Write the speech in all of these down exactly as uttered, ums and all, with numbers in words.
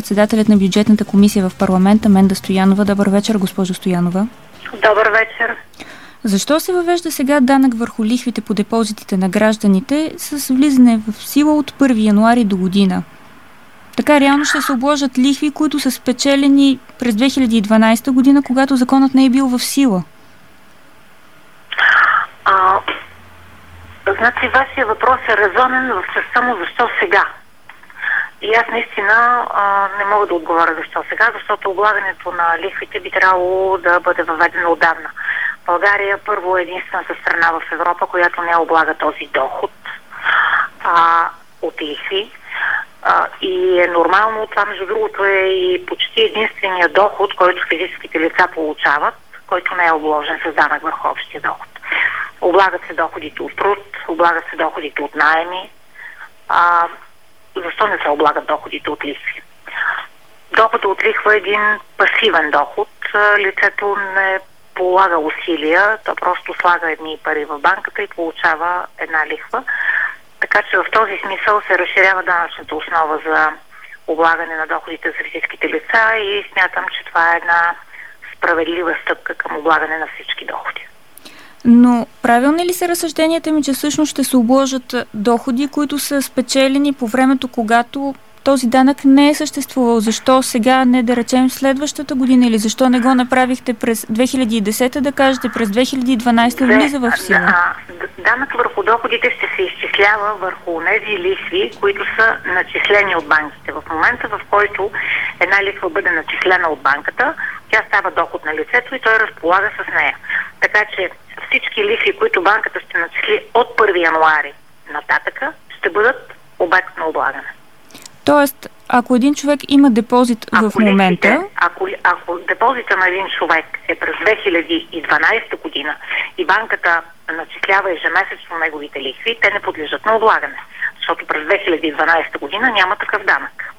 председателят на бюджетната комисия в парламента Менда Стоянова. Добър вечер, госпожо Стоянова. Добър вечер. Защо се въвежда сега данък върху лихвите по депозитите на гражданите с влизане в сила от първи януари до година? Така реално ще се обложат лихви, които са спечелени през две хиляди и дванадесета година, когато законът не е бил в сила. А, значи, вашия въпрос е резонен в частта му защо сега. И аз наистина а, не мога да отговоря защо сега, защото облагането на лихвите би трябвало да бъде въведено отдавна. България първо е единствената страна в Европа, която не облага този доход а, от лихви. А, и е нормално, това между другото е и почти единствения доход, който физическите лица получават, който не е обложен с данък върху общия доход. Облагат се доходите от труд, облагат се доходите от наеми. А, защо не се облагат доходите от лихви? Доходът от лихва е един пасивен доход. Лицето не полага усилия, то просто слага едни пари в банката и получава една лихва. Така че в този смисъл се разширява данъчната основа за облагане на доходите за физическите лица и смятам, че това е една справедлива стъпка към облагане на всички доходи. Но правилни ли са разсъжденията ми, че всъщност ще се обложат доходи, които са спечелени по времето, когато този данък не е съществувал? Защо сега не, да речем, следващата година, или защо не го направихте през две хиляди и десета, да кажете през две хиляди и дванадесета влиза в сила? Да, данък върху доходите ще се изчислява върху тези лихви, които са начислени от банките. В момента, в който една лихва бъде начислена от банката, тя става доход на лицето и той разполага с нея. Така че всички лихви, които банката ще начисли от първи януари нататъка, ще бъдат обект на облагане. Тоест, ако един човек има депозит ако в момента... Лихвите, ако, ако депозита на един човек е през две хиляди и дванадесета година и банката начислява ежемесечно неговите лихви, те не подлежат на облагане, защото през две хиляди и дванадесета година няма такъв данък.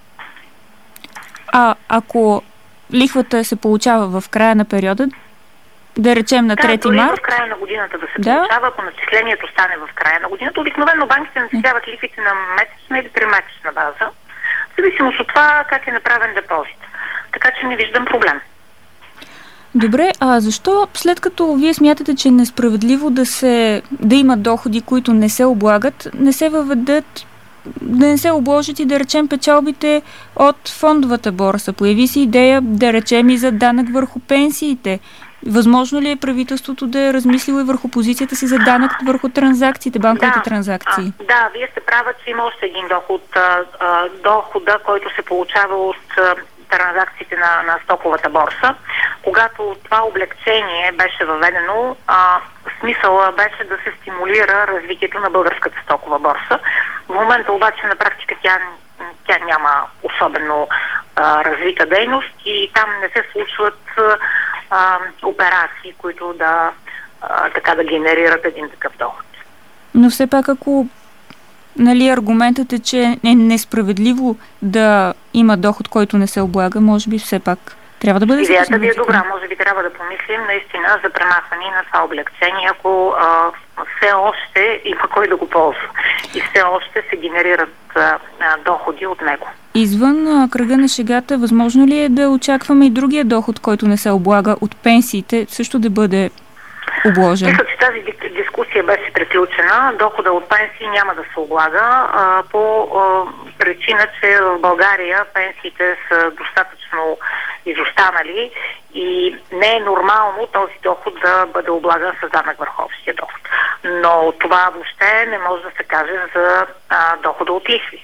А ако лихвата се получава в края на периода, да речем на трети март... Да, март... в края на годината да се да? получава, ако начислението стане в края на годината. Обикновено банките начисляват лихвите на месечна или тримесечна база, в зависимост от това как е направен депозит. Така че не виждам проблем. Добре, а защо след като вие смятате, че е несправедливо да, се, да има доходи, които не се облагат, не се въведат, да не се обложат и да речем печалбите от фондовата борса? Появи се идея да речем и за данък върху пенсиите. Възможно ли е правителството да е размислило и върху позицията си за данък върху транзакциите, банковите да, транзакции? А, да, вие сте права, че има още един доход, а, а, дохода, който се получава от а, транзакциите на, на стоковата борса. Когато това облегчение беше въведено, а, смисъла беше да се стимулира развитието на българската стокова борса. В момента обаче на практика тя, тя няма особено а, развита дейност и там не се случват а, операции, които да, а, така да генерират един такъв доход. Но все пак, ако нали, аргументът е, че е несправедливо да има доход, който не се облага, може би все пак трябва да бъде... Идеята ви е добра. Може би трябва да помислим наистина за премахване на това облегчение, ако а, все още има кой да го ползва и все още се генерират а, а, доходи от него. Извън а, кръга на шегата, възможно ли е да очакваме и другия доход, който не се облага от пенсиите, също да бъде обложен? Мисля, че тази дискусия беше приключена. Дохода от пенсии няма да се облага а, по а, причина, че в България пенсиите са достатъчно изостанали и не е нормално този доход да бъде облаган с данък върху общия доход. Но това въобще не може да се каже за а, дохода от лихви.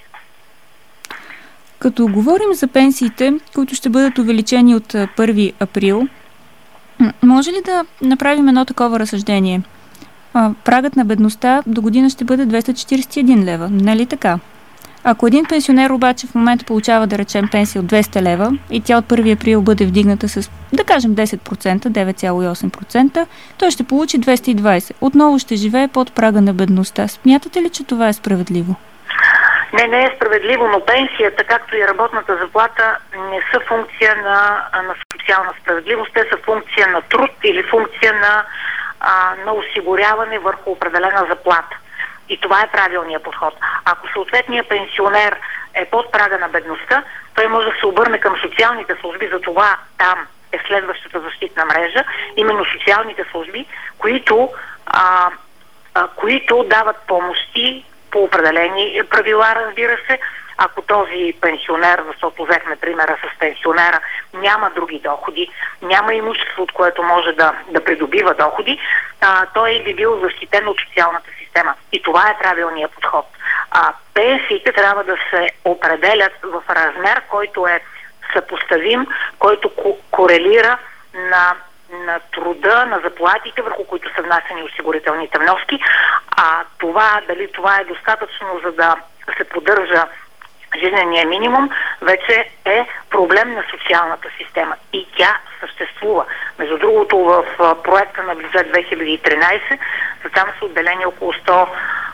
Като говорим за пенсиите, които ще бъдат увеличени от първи април, може ли да направим едно такова разсъждение? А, прагът на бедността до година ще бъде двеста четиридесет и един лева, нали така? Ако един пенсионер обаче в момента получава, да речем, пенсия от двеста лева и тя от първи април бъде вдигната с, да кажем, десет процента, девет цяло и осем процента, той ще получи двеста и двадесет. Отново ще живее под прага на бедността. Смятате ли, че това е справедливо? Не, не е справедливо, но пенсията, както и работната заплата, не са функция на, на социална справедливост, те са функция на труд или функция на, а, на осигуряване върху определена заплата. И това е правилният подход. Ако съответният пенсионер е под прага на бедността, той може да се обърне към социалните служби, за това там е следващата защитна мрежа, именно социалните служби, които, а, а, които дават помощи по определени правила, разбира се. Ако този пенсионер, защото взехме примера с пенсионера, няма други доходи, няма имущество, от което може да, да придобива доходи, а, той би бил защитен от социалната система. И това е правилният подход. А пенсиите трябва да се определят в размер, който е съпоставим, който ко- корелира на, на труда, на заплатите, върху които са внасени осигурителните вноски. А това, дали това е достатъчно, за да се поддържа жизнения минимум, вече е проблем на социалната система. И тя съществува. Между другото, в проекта на бюджет две хиляди и тринадесет, за там са отделени около сто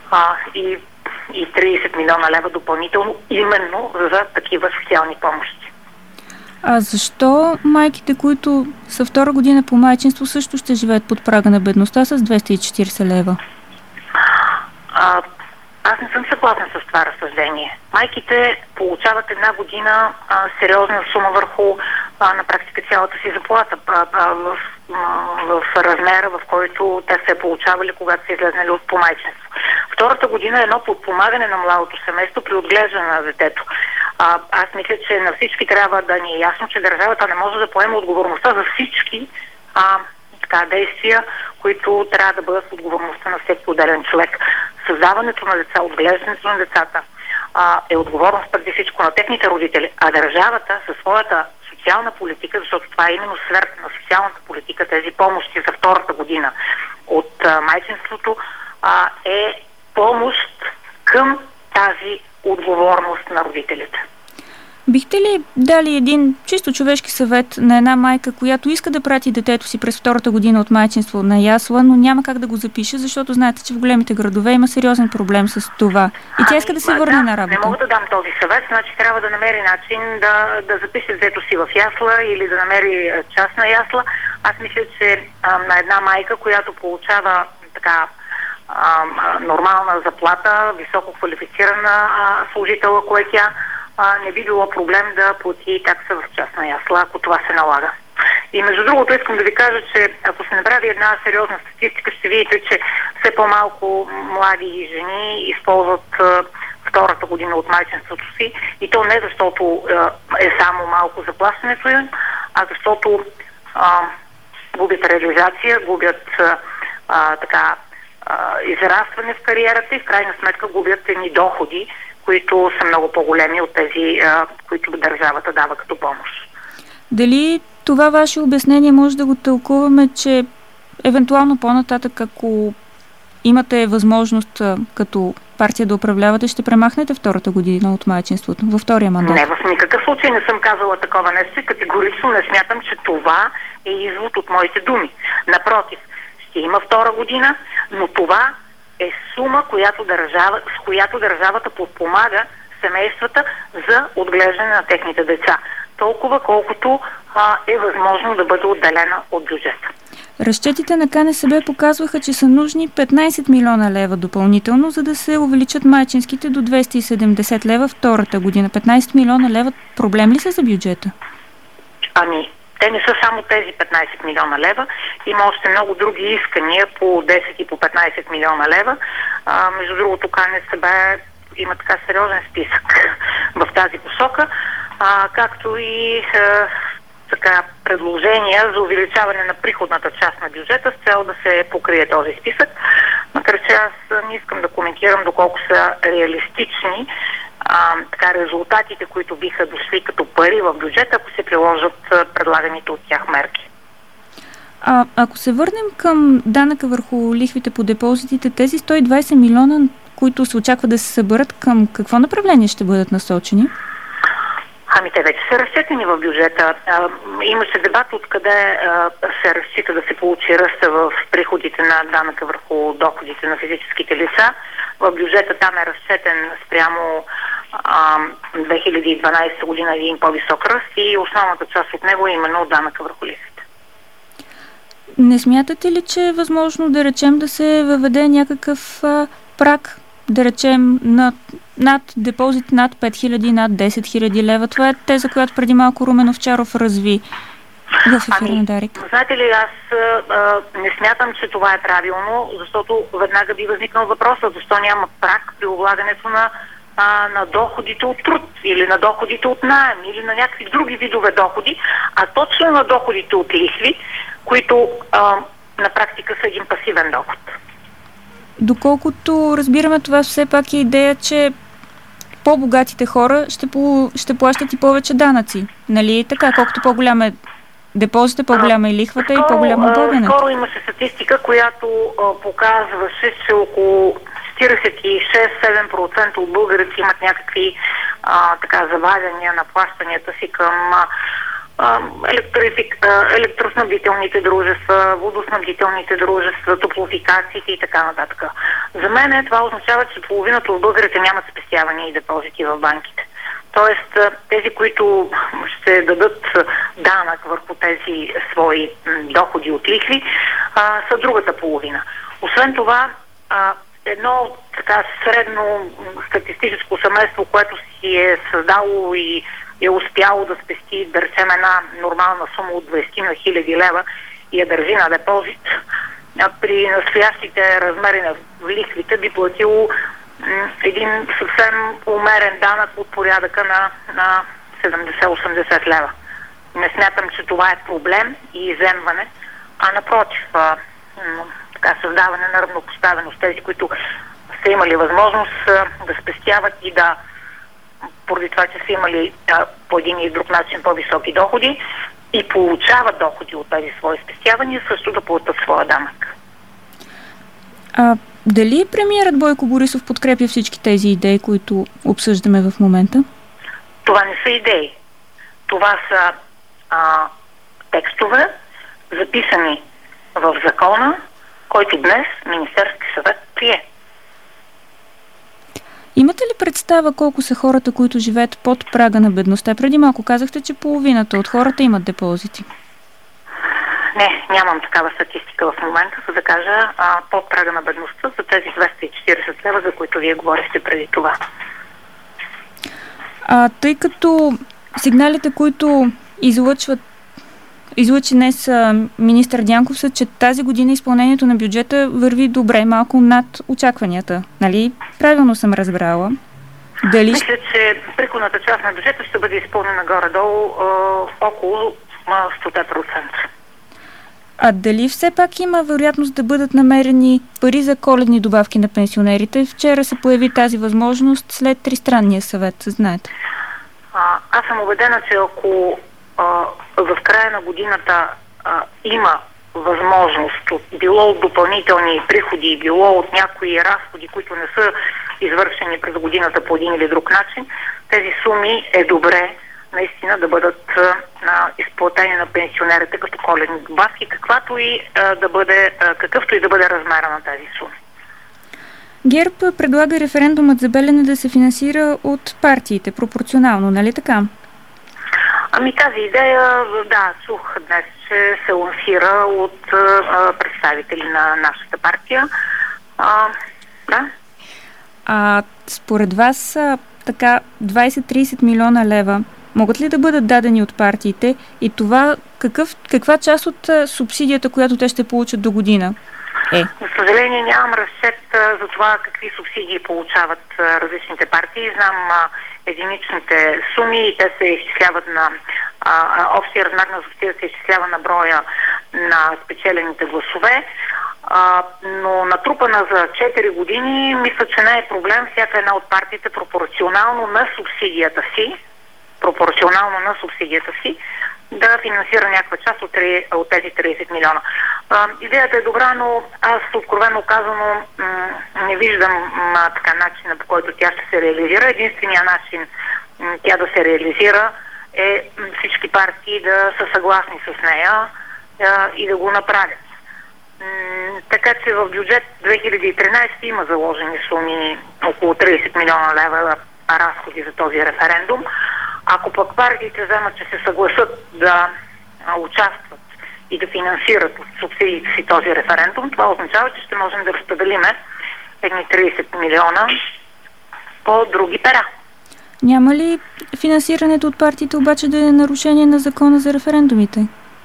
и тридесет милиона лева допълнително, именно за такива социални помощи. А защо майките, които са втора година по майчинство, също ще живеят под прага на бедността с двеста и четиридесет лева? А, аз не съм съгласна с това разсъждение. Майките получават една година а, сериозна сума върху а, на практика цялата си заплата а, а, в, а, в размера, в който те се получавали, когато са излезнали от помайчинство. Втората година е едно подпомагане на младото семейство при отглеждане на детето. А, аз мисля, че на всички трябва да ни е ясно, че държавата не може да поема отговорността за всички а, така, действия, които трябва да бъдат в отговорността на всеки отделен човек. Създаването на деца, отглеждането на децата а, е отговорност преди всичко на техните родители, а държавата със своята социална политика, защото това е именно сферата на социалната политика, тези помощи за втората година от а, майчинството, а, е помощ към тази отговорност на родителите. Бихте ли дали един чисто човешки съвет на една майка, която иска да прати детето си през втората година от майчинство на ясла, но няма как да го запише, защото знаете, че в големите градове има сериозен проблем с това. И тя иска да се върне да, на работа. Не мога да дам този съвет, значи трябва да намери начин да, да запише детето си в ясла или да намери частна ясла. Аз мисля, че а, на една майка, която получава така а, нормална заплата, високо квалифицирана а, служител, ако е тя, а, не би било проблем да плати такса в частна ясла, ако това се налага. И между другото искам да ви кажа, че ако се направи една сериозна статистика, ще видите, че все по-малко млади жени използват а, втората година от майчинството си, и то не защото а, е само малко заплащането им, а защото а, губят реализация, губят а, а, така а, израстване в кариерата и в крайна сметка губят едни доходи, които са много по-големи от тези, а, които държавата дава като помощ. Дали това ваше обяснение може да го тълкуваме, че евентуално по-нататък, ако имате възможност като партия да управлявате, ще премахнете втората година от майчинството, във втория мандат? Не, в никакъв случай не съм казала такова нещо и категорично не смятам, че това е извод от моите думи. Напротив, ще има втора година, но това е сума, която държава, с която държавата подпомага семействата за отглеждане на техните деца. Толкова, колкото а, е възможно да бъде отделена от бюджета. Разчетите на КНСБ показваха, че са нужни петнайсет милиона лева допълнително, за да се увеличат майчинските до двеста и седемдесет лева втората година. петнайсет милиона лева проблем ли са за бюджета? Ами, те не са само тези петнайсет милиона лева. Има още много други искания по десет и по петнайсет милиона лева. А, между другото, КНСБ има така сериозен списък в тази посока, а, както и а, така предложения за увеличаване на приходната част на бюджета с цел да се покрие този списък. Макар че аз не искам да коментирам доколко са реалистични а, така, резултатите, които биха дошли като пари в бюджета, ако се приложат предлаганите от тях мерки. А ако се върнем към данъка върху лихвите по депозитите, тези сто и двайсет милиона, които се очаква да се съберат, към какво направление ще бъдат насочени? Ами те вече са разчетени в бюджета. А, имаше дебат откъде а, се разчита да се получи ръста в приходите на данъка върху доходите на физическите лица. В бюджета там е разчетен спрямо а, две хиляди и дванайсета година един по-висок ръст и основната част от него е именно данъка върху лихвите. Не смятате ли, че е възможно да речем да се въведе някакъв а, праг да речем, над, над депозит над пет хиляди, над десет хиляди лева. Това е теза, която преди малко Румен Овчаров разви в ефира на Дарик. Знаете ли, аз а, не смятам, че това е правилно, защото веднага би възникнал въпросът, защо няма прак при облагането на, а, на доходите от труд или на доходите от наем или на някакви други видове доходи, а точно на доходите от лихви, които а, на практика са един пасивен доход. Доколкото разбираме, това все пак е идея, че по-богатите хора ще, по, ще плащат и повече данъци. Нали? Така, колкото по-голям е депозита, по-голяма е лихвата и по-голямо облагането. Скоро имаше статистика, която а, показваше, че около четиридесет и шест до седем процента от българите имат някакви а, така завадяния на плащанията си към а, Електрифик, електроснабдителните дружества, водоснабдителните дружества, топлофикациите и така нататък. За мен това означава, че половината от българите нямат спестявания и депозити в банките. Тоест, тези, които ще дадат данък върху тези свои доходи от лихви, са другата половина. Освен това, едно така средно статистическо семейство, което си е създало и е успяло да спести, да речем, една нормална сума от двайсет на хиляди лева и я държи на депозит, при настоящите размери на лихвите би платило м, един съвсем умерен данък от порядъка на, на седемдесет до осемдесет лева. Не смятам, че това е проблем и изземване, а напротив, а, м, така, създаване на равнопоставеност. Тези, които са имали възможност а, да спестяват и да поради това, че са имали а, по един или друг начин по-високи доходи и получават доходи от тези свои спестявания, също да платят своя данък. А дали премиерът Бойко Борисов подкрепя всички тези идеи, които обсъждаме в момента? Това не са идеи. Това са а, текстове, записани в закона, който днес Министерски съвет прие. Имате ли представа колко са хората, които живеят под прага на бедността? Преди малко казахте, че половината от хората имат депозити. Не, нямам такава статистика в момента, за да кажа а, под прага на бедността за тези двеста и четиридесет лева, за които вие говорихте преди това. А тъй като сигналите, които излъчват излъчи днес министър Дянков, са, че тази година изпълнението на бюджета върви добре, малко над очакванията. Нали? Правилно съм разбрала. Дали... Мисля, че приходната част на бюджета ще бъде изпълнена горе-долу е, около сто процента. А дали все пак има вероятност да бъдат намерени пари за коледни добавки на пенсионерите? Вчера се появи тази възможност след Тристранния съвет, знаете. А, аз съм убедена, че ако в края на годината а, има възможност, от, било от допълнителни приходи, било от някои разходи, които не са извършени през годината по един или друг начин, тези суми е добре наистина да бъдат а, изплатени на пенсионерите като коледни добавки, каквато и а, да бъде, а, какъвто и да бъде размера на тези суми. ГЕРБ предлага референдумът за Белене да се финансира от партиите, пропорционално, нали така? Ами тази идея, да, чух днес, че се лансира от а, представители на нашата партия. А, да. А според вас така двайсет-трийсет милиона лева могат ли да бъдат дадени от партиите и това какъв, каква част от субсидията, която те ще получат до година е? За съжаление нямам разчет а, за това какви субсидии получават а, различните партии. Знам а, единичните суми и те се изчисляват на а, общия размер на субсидията се изчислява на броя на спечелените гласове. А, но натрупана за четири години, мисля, че не е проблем всяка една от партиите пропорционално на субсидията си, пропорционално на субсидията си, да финансира някаква част от, от тези трийсет милиона. А, идеята е добра, но аз откровено казано м- не виждам м- така начина, по който тя ще се реализира. Единственият начин м- тя да се реализира е м- всички партии да са съгласни с нея а, и да го направят. М- така че в бюджет две хиляди и тринайсета има заложени суми около трийсет милиона лева разходи за този референдум. Ако пък партиите вземат, че се съгласат да а, участват и да финансират от субсидиите си този референдум, това означава, че ще можем да разпределиме едни тридесет милиона по други пера. Няма ли финансирането от партиите обаче да е нарушение на закона за референдумите?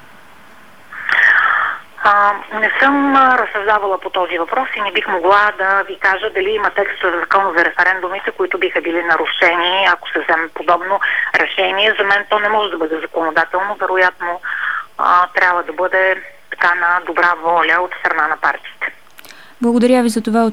А, не съм разсъждавала по този въпрос и не бих могла да ви кажа дали има текстове в закона за референдумите, които биха били нарушени, ако се вземе подобно решение. За мен то не може да бъде законодателно, вероятно а, трябва да бъде така на добра воля от страна на партиите. Благодаря ви за това